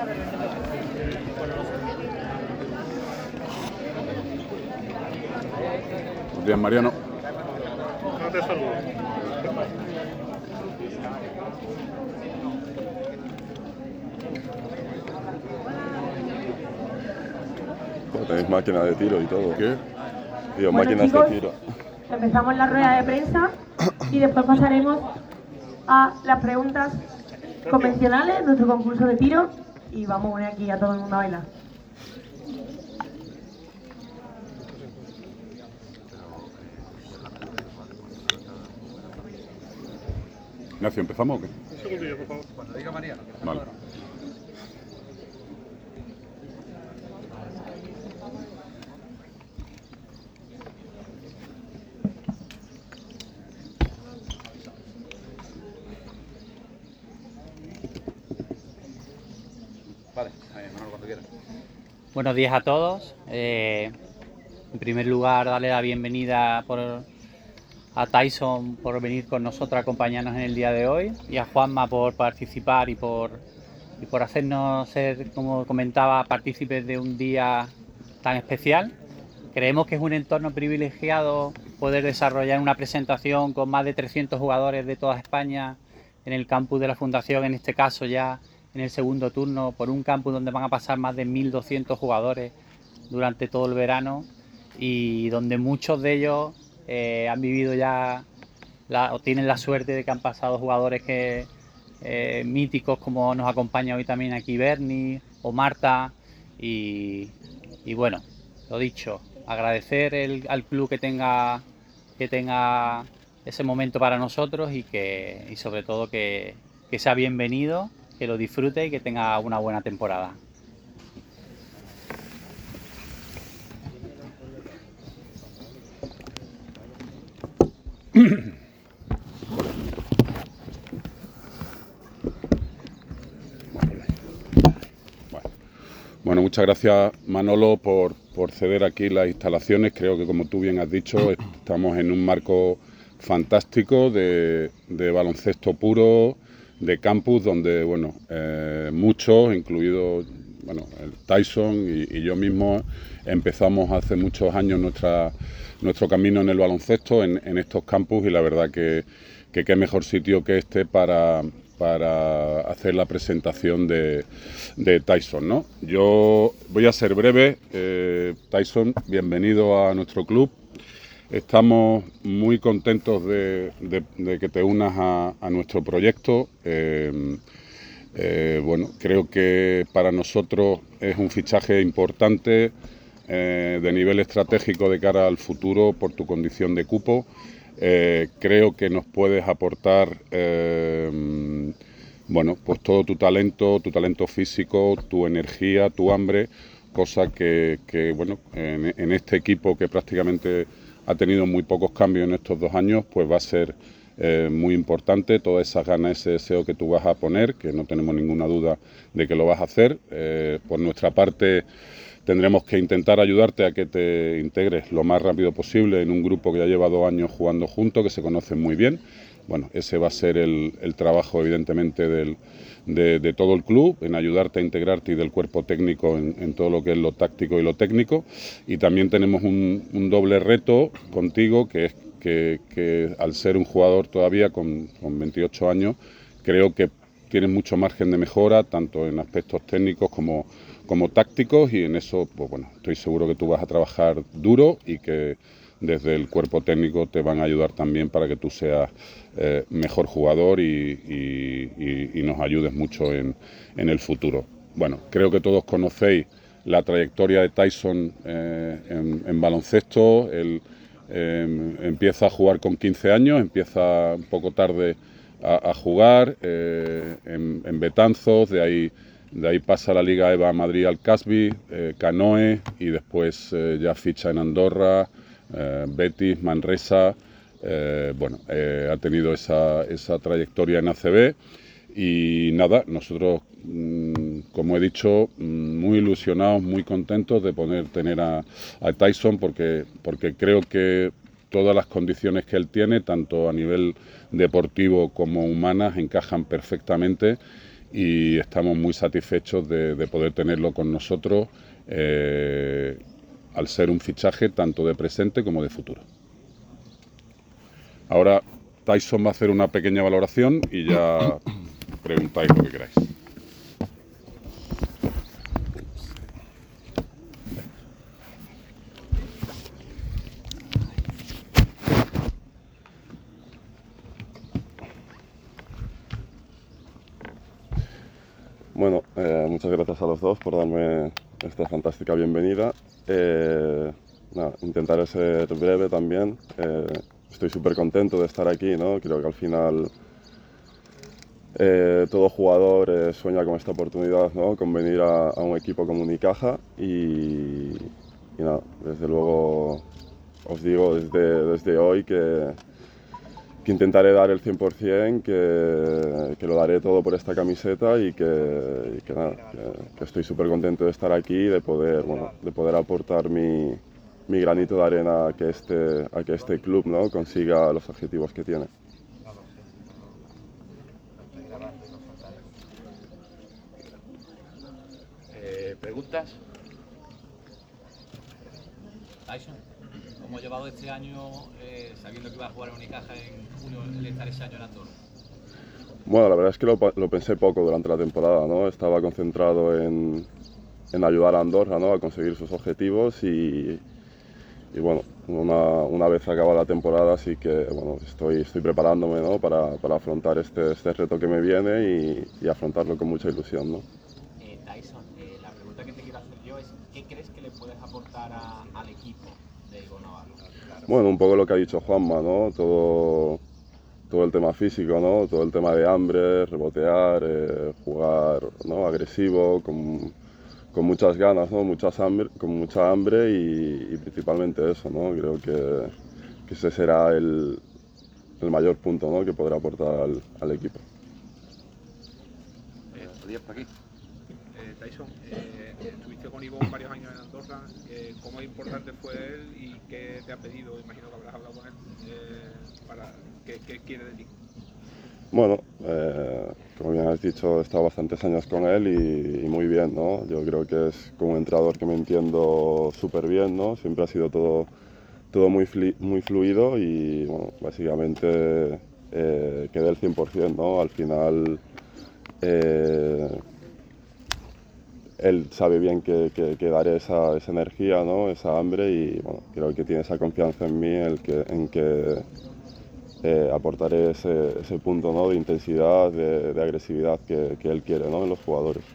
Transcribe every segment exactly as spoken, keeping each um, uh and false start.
Buenos días, Mariano. No te saludo. Pues tenéis máquinas de tiro y todo. ¿Qué? Digo, Bueno, máquinas chicos, de tiro. empezamos la rueda de prensa y después pasaremos a las preguntas convencionales, nuestro concurso de tiro, y vamos a poner aquí a todo el mundo a bailar. Ignacio, ¿empezamos o qué? Un segundillo, por favor. Cuando diga María. Vale. Vale, a ver, Manolo, cuando quieras. Buenos días a todos. Eh, en primer lugar, darle la bienvenida por, a Tyson por venir con nosotros a acompañarnos en el día de hoy, y a Juanma por participar y por, y por hacernos ser, como comentaba, partícipes de un día tan especial. Creemos que es un entorno privilegiado poder desarrollar una presentación con más de trescientos jugadores de toda España en el campus de la Fundación, en este caso ya en el segundo turno, por un campus donde van a pasar más de mil doscientos jugadores durante todo el verano, y donde muchos de ellos eh, han vivido ya la, o tienen la suerte de que han pasado jugadores que eh, míticos, como nos acompaña hoy también aquí Bernie o Marta, y, y bueno, lo dicho, agradecer el, al club que tenga que tenga ese momento para nosotros, y que y sobre todo que, que sea bienvenido, que lo disfrute y que tenga una buena temporada. Bueno, muchas gracias, Manolo, por, por ceder aquí las instalaciones. Creo que, como tú bien has dicho, estamos en un marco fantástico de, de baloncesto puro, de campus, donde, bueno, eh, muchos, incluido, bueno, el Tyson y, y yo mismo, empezamos hace muchos años nuestra, nuestro camino en el baloncesto, en, en estos campus, y la verdad que, que qué mejor sitio que este para... para hacer la presentación de, de Tyson, ¿no? Yo voy a ser breve. eh, Tyson, bienvenido a nuestro club. Estamos muy contentos de, de, de que te unas a, a nuestro proyecto. Eh, eh, bueno, creo que para nosotros es un fichaje importante eh, de nivel estratégico de cara al futuro por tu condición de cupo. Eh, creo que nos puedes aportar eh, bueno, pues todo tu talento, tu talento físico, tu energía, tu hambre, cosa que, que bueno, en, en este equipo que prácticamente ha tenido muy pocos cambios en estos dos años, pues va a ser eh, muy importante. Todas esas ganas, ese deseo que tú vas a poner, que no tenemos ninguna duda de que lo vas a hacer. Eh, por nuestra parte, tendremos que intentar ayudarte a que te integres lo más rápido posible en un grupo que ya lleva dos años jugando juntos, que se conocen muy bien. Bueno, ese va a ser el, el trabajo, evidentemente, del, de, de todo el club, en ayudarte a integrarte, y del cuerpo técnico en, en todo lo que es lo táctico y lo técnico. Y también tenemos un, un doble reto contigo, que es que, que al ser un jugador todavía con, con veintiocho años, creo que tienes mucho margen de mejora, tanto en aspectos técnicos como como tácticos, y en eso, pues bueno, estoy seguro que tú vas a trabajar duro, y que desde el cuerpo técnico te van a ayudar también para que tú seas eh, mejor jugador y, y, y, y nos ayudes mucho en, en el futuro. Bueno, creo que todos conocéis la trayectoria de Tyson eh, en, en baloncesto. Él eh, empieza a jugar con quince años, empieza un poco tarde a, a jugar eh, en, en Betanzos, de ahí De ahí pasa a la Liga EVA Madrid al Casby, eh, Canoe, y después eh, ya ficha en Andorra, eh, Betis, Manresa. Eh, bueno, eh, ha tenido esa, esa trayectoria en A C B, y nada, nosotros, mmm, como he dicho, mmm, muy ilusionados, muy contentos de poder tener a, a Tyson, porque, porque creo que todas las condiciones que él tiene, tanto a nivel deportivo como humanas, encajan perfectamente. y estamos muy satisfechos de, de poder tenerlo con nosotros, eh, al ser un fichaje tanto de presente como de futuro. Ahora Tyson va a hacer una pequeña valoración y ya preguntáis lo que queráis. Bueno, eh, muchas gracias a los dos por darme esta fantástica bienvenida. Eh, nada, intentaré ser breve también. Eh, estoy súper contento de estar aquí, ¿no? Creo que al final eh, todo jugador eh, sueña con esta oportunidad, ¿no? Con venir a, a un equipo como Unicaja y, y nada, desde luego os digo desde, desde hoy que que intentaré dar el cien por cien, que, que lo daré todo por esta camiseta y que, y que, nada, que, que estoy súper contento de estar aquí y de poder, bueno, de poder aportar mi, mi granito de arena a que este, a que este club, ¿no? Consiga los objetivos que tiene. Eh, ¿Preguntas? Tyson, ¿cómo ha llevado este año, eh, sabiendo que iba a jugar en Unicaja en junio, el estar ese año en Andorra? Bueno, la verdad es que lo, lo pensé poco durante la temporada, ¿no? Estaba concentrado en, en ayudar a Andorra, ¿no? A conseguir sus objetivos y, y bueno, una, una vez acabada la temporada sí que bueno, estoy, estoy preparándome, ¿no? para, para afrontar este, este reto que me viene y, y afrontarlo con mucha ilusión, ¿no? Eh, Tyson, eh, la pregunta que te quiero hacer yo es, ¿qué crees que le puedes aportar a, al equipo de Igor Navarro? Claro. Bueno, un poco lo que ha dicho Juanma, ¿no? Todo, todo el tema físico, ¿no? Todo el tema de hambre, rebotear, eh, jugar, ¿no? Agresivo, con, con muchas ganas, ¿no? Muchas hambre, con mucha hambre y, y principalmente eso, ¿no? Creo que, que ese será el, el mayor punto, ¿no? Que podrá aportar al, al equipo. Eh, Díaz, por aquí. Eh, Tyson, eh, estuviste con Ivonne varios años en Andorra. Eh, ¿Cómo importante fue él y qué te ha pedido? Imagino que habrás hablado con él. Eh, para, ¿qué, ¿Qué quiere de ti? Bueno, eh, como bien has dicho, he estado bastantes años con él y, y muy bien, ¿no? Yo creo que es como un entrenador que me entiendo súper bien, ¿no? Siempre ha sido todo, todo muy, fli, muy fluido y, bueno, básicamente eh, quedé el cien por cien, ¿no? Al final, eh, él sabe bien que, que, que daré esa, esa energía, ¿no? Esa hambre y, bueno, creo que tiene esa confianza en mí, el que, en que Eh, aportaré ese, ese punto, ¿no? De intensidad, de, de agresividad que, que él quiere, ¿no? En los jugadores.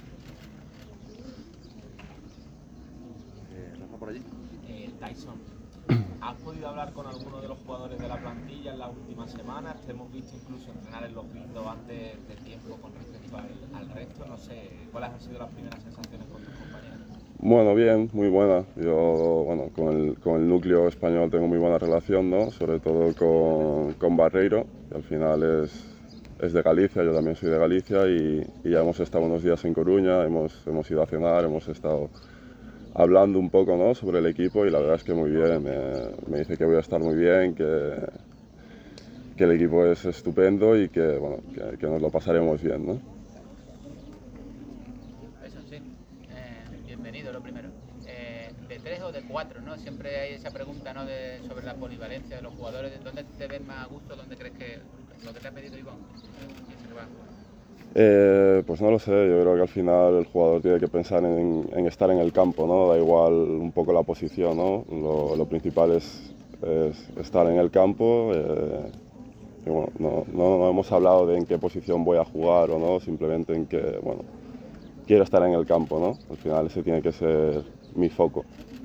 Eh, Rafa, por allí. Eh, Tyson, ¿has podido hablar con alguno de los jugadores de la plantilla en las últimas semanas? Te hemos visto incluso entrenar en los Windows antes de tiempo con respecto al, al resto. No sé, ¿cuáles han sido las primeras sensaciones con tus compañeros? Bueno, bien, muy buena. Yo, bueno, con el, con el núcleo español tengo muy buena relación, ¿no? Sobre todo con, con Barreiro, que al final es, es de Galicia, yo también soy de Galicia y, y ya hemos estado unos días en Coruña, hemos, hemos ido a cenar, hemos estado hablando un poco, ¿no? Sobre el equipo y la verdad es que muy bien. Me, me dice que voy a estar muy bien, que, que el equipo es estupendo y que, bueno, que, que nos lo pasaremos bien, ¿no? Eso sí, eh, bienvenido lo primero. Eh, ¿De tres o de cuatro, no? Siempre hay esa pregunta, ¿no? De, sobre la polivalencia de los jugadores. ¿Dónde te ves más a gusto? ¿Dónde crees que lo que te ha pedido Iván? ¿Quién se va a jugar? Eh, pues no lo sé, yo creo que al final el jugador tiene que pensar en, en estar en el campo, ¿no? Da igual un poco la posición, ¿no? Lo, lo principal es, es estar en el campo. Eh, y bueno, no, no, no hemos hablado de en qué posición voy a jugar o no, simplemente en que, bueno, quiero estar en el campo, ¿no? Al final ese tiene que ser mi foco.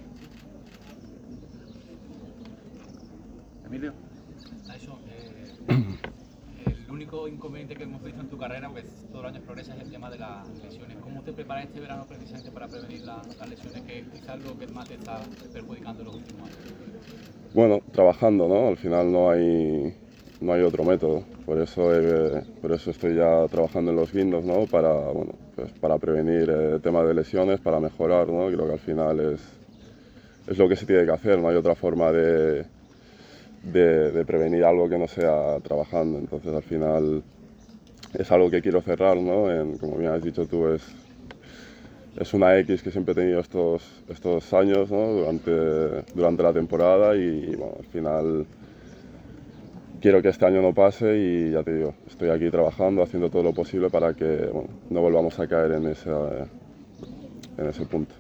Emilio. Tyson, eh, el único inconveniente que hemos visto en tu carrera, aunque todos los años progresas, es el tema de las lesiones. ¿Cómo te preparas este verano precisamente para prevenir la, las lesiones, que quizás lo que más te está perjudicando en los últimos años? Bueno, trabajando, ¿no? Al final no hay, no hay otro método. Por eso, eh, por eso estoy ya trabajando en los guindos, ¿no? Para, bueno, pues para prevenir el eh, tema de lesiones, para mejorar, ¿no? Creo que al final es, es lo que se tiene que hacer, no hay otra forma de, de, de prevenir algo que no sea trabajando. Entonces al final es algo que quiero cerrar, ¿no? En, como bien has dicho tú, es, es una X que siempre he tenido estos, estos años, ¿no? durante, durante la temporada y bueno, al final quiero que este año no pase y ya te digo, estoy aquí trabajando, haciendo todo lo posible para que bueno, no volvamos a caer en, esa, en ese punto.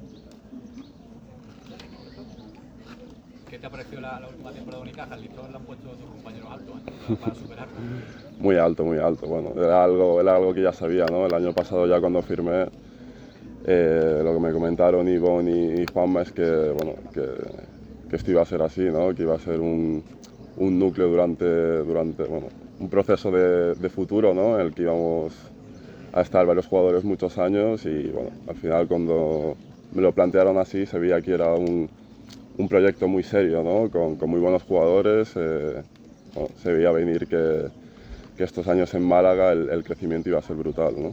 ¿Qué te ha parecido la, la última temporada de Unicaja? El listón le han puesto tus compañeros altos, ¿eh? Para superarlo. Muy alto, muy alto. Bueno, era algo, era algo que ya sabía, ¿no? El año pasado ya cuando firmé, eh, lo que me comentaron Ivonne y, y Juanma es que, bueno, que, que esto iba a ser así, ¿no? Que iba a ser un, un núcleo durante, durante bueno, un proceso de, de futuro, ¿no? En el que íbamos a estar varios jugadores muchos años y bueno, al final cuando me lo plantearon así se veía que era un, un proyecto muy serio, ¿no? Con, con muy buenos jugadores, eh, bueno, se veía venir que, que estos años en Málaga el, el crecimiento iba a ser brutal, ¿no?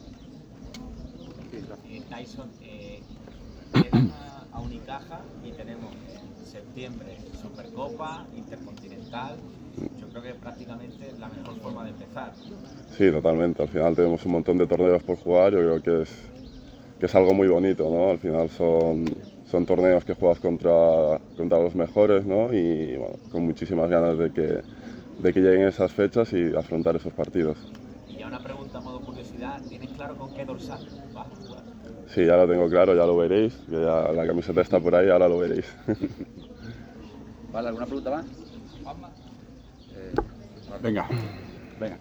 Eh, Tyson, eh, llegamos a Unicaja y tenemos en septiembre Supercopa, Intercontinental. Yo creo que prácticamente es la mejor forma de empezar. Sí, totalmente. Al final tenemos un montón de torneos por jugar. Yo creo que es, que es algo muy bonito, ¿no? Al final son, son torneos que juegas contra, contra los mejores, ¿no? Y bueno, con muchísimas ganas de que, de que lleguen esas fechas y afrontar esos partidos. Y ya una pregunta a modo curiosidad, ¿tienes claro con qué dorsal vas a jugar? Sí, ya lo tengo claro, ya lo veréis. Que ya la camiseta está por ahí, ahora lo veréis. Vale, ¿alguna pregunta más? Juanma. Eh, Venga. Venga.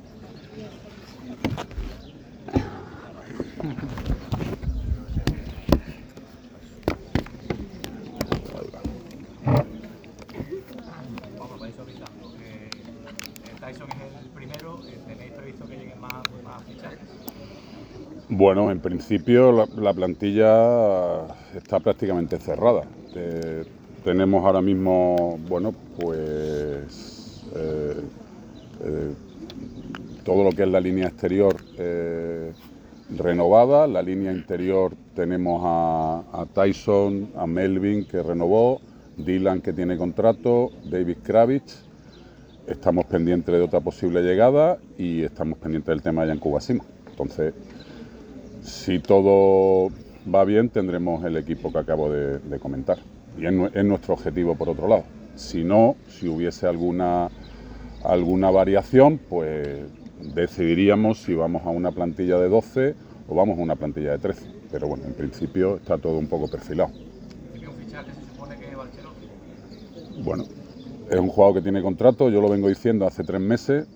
Vamos, vais avisando. Eh, Tyson es el primero, eh, ¿tenéis previsto que lleguen más, más fichajes? Bueno, en principio la, la plantilla está prácticamente cerrada. Eh, tenemos ahora mismo, bueno, pues eh, eh, todo lo que es la línea exterior eh, renovada. La línea interior tenemos a, a Tyson, a Melvin que renovó, Dylan que tiene contrato, David Kravitz. Estamos pendientes de otra posible llegada y estamos pendientes del tema de Jan Kubasima. Entonces, si todo va bien, tendremos el equipo que acabo de, de comentar. Y es, es nuestro objetivo por otro lado. Si no, si hubiese alguna, alguna variación, pues decidiríamos si vamos a una plantilla de doce o vamos a una plantilla de trece. Pero bueno, en principio está todo un poco perfilado. ¿Tiene un fichaje se supone que Barcelona? Bueno, es un jugador que tiene contrato, yo lo vengo diciendo hace tres meses.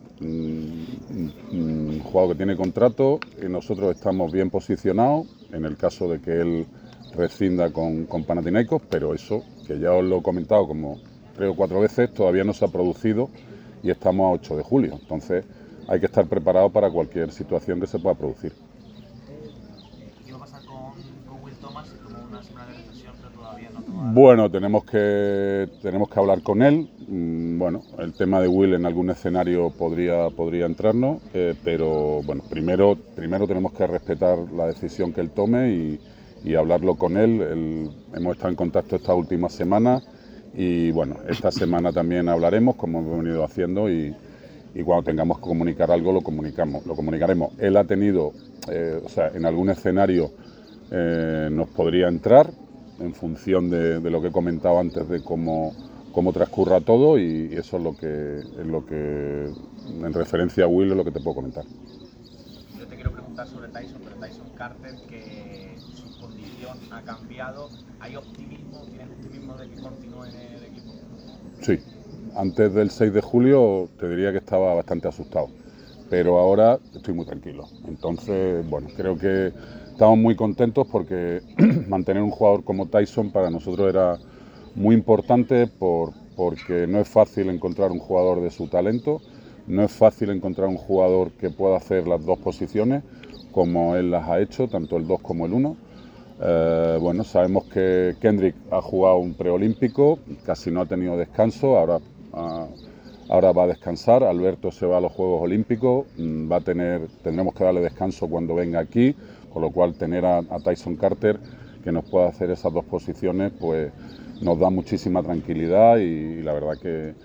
Un jugador que tiene contrato y nosotros estamos bien posicionados en el caso de que él rescinda con, con Panathinaikos, pero eso, que ya os lo he comentado como tres o cuatro veces, todavía no se ha producido y estamos a ocho de julio, entonces hay que estar preparado para cualquier situación que se pueda producir. ¿Qué va a pasar con, con Will Thomas? Como una semana de recesión, pero todavía no toma... Bueno, tenemos que, tenemos que hablar con él. Bueno, el tema de Will en algún escenario podría, podría entrarnos, eh, pero bueno, primero, primero tenemos que respetar la decisión que él tome y, y hablarlo con él. él. Hemos estado en contacto estas últimas semanas y bueno, esta semana también hablaremos, como hemos venido haciendo, y, y cuando tengamos que comunicar algo lo comunicamos, lo comunicaremos. Él ha tenido, eh, o sea, en algún escenario eh, nos podría entrar en función de, de lo que he comentado antes de cómo, cómo transcurra todo y eso es lo que, es lo que, en referencia a Will, es lo que te puedo comentar. Yo te quiero preguntar sobre Tyson, pero Tyson Carter, que su condición ha cambiado. ¿Hay optimismo? ¿Tienes optimismo de que continúe en el equipo? Sí, antes del seis de julio te diría que estaba bastante asustado, pero ahora estoy muy tranquilo. Entonces, bueno, creo que estamos muy contentos porque mantener un jugador como Tyson para nosotros era muy importante por, porque no es fácil encontrar un jugador de su talento, no es fácil encontrar un jugador que pueda hacer las dos posiciones como él las ha hecho, tanto el dos como el uno. Eh, bueno, sabemos que Kendrick ha jugado un preolímpico, casi no ha tenido descanso, ahora, uh, ahora va a descansar. Alberto se va a los Juegos Olímpicos, va a tener, tendremos que darle descanso cuando venga aquí, con lo cual tener a, a Tyson Carter que nos pueda hacer esas dos posiciones pues nos da muchísima tranquilidad y, y la verdad que,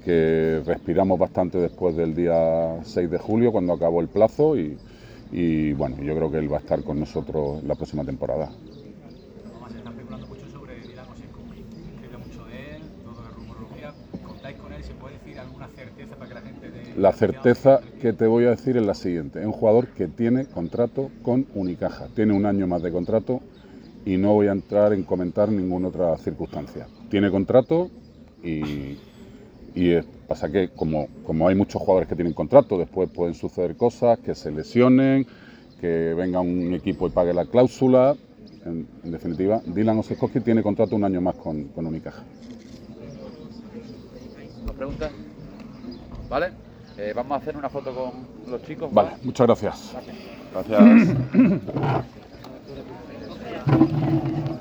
que respiramos bastante después del día seis de julio, cuando acabó el plazo, y, y bueno, yo creo que él va a estar con nosotros en la próxima temporada. Además, se está especulando mucho sobre Dylan Osiekowski, se habla mucho de él, todo la rumorología. ¿Contáis con él? ¿Se puede decir alguna certeza para que la gente de... La certeza que te voy a decir es la siguiente: es un jugador que tiene contrato con Unicaja, tiene un año más de contrato y no voy a entrar en comentar ninguna otra circunstancia. Tiene contrato y, y es, pasa que como, como hay muchos jugadores que tienen contrato, después pueden suceder cosas, que se lesionen, que venga un equipo y pague la cláusula. En, en definitiva, Dylan Osiekowski tiene contrato un año más con, con Unicaja. ¿Nos preguntan? ¿Vale? Eh, vamos a hacer una foto con los chicos. Vale, muchas gracias. Gracias.